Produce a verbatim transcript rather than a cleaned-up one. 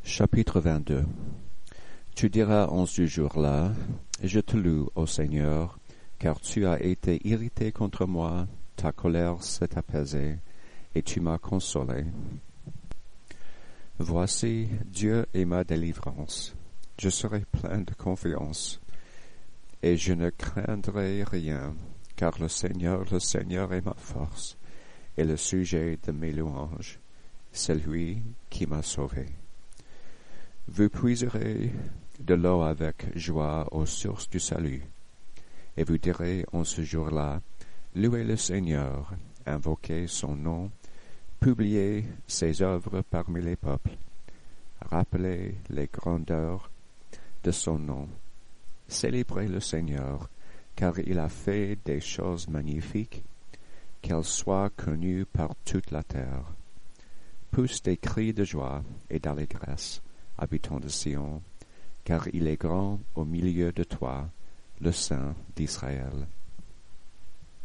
Chapitre vingt-deux. Tu diras en ce jour-là, je te loue, ô Seigneur, car tu as été irrité contre moi, ta colère s'est apaisée, et tu m'as consolé. Voici, Dieu est ma délivrance. Je serai plein de confiance, et je ne craindrai rien, car le Seigneur, le Seigneur est ma force, et le sujet de mes louanges, c'est lui qui m'a sauvé. Vous puiserez de l'eau avec joie aux sources du salut, et vous direz en ce jour-là, louez le Seigneur, invoquez son nom, publiez ses œuvres parmi les peuples, rappelez les grandeurs de son nom, célébrez le Seigneur, car il a fait des choses magnifiques, qu'elles soient connues par toute la terre. Pousse des cris de joie et d'allégresse, habitants de Sion, car il est grand au milieu de toi, le Saint d'Israël.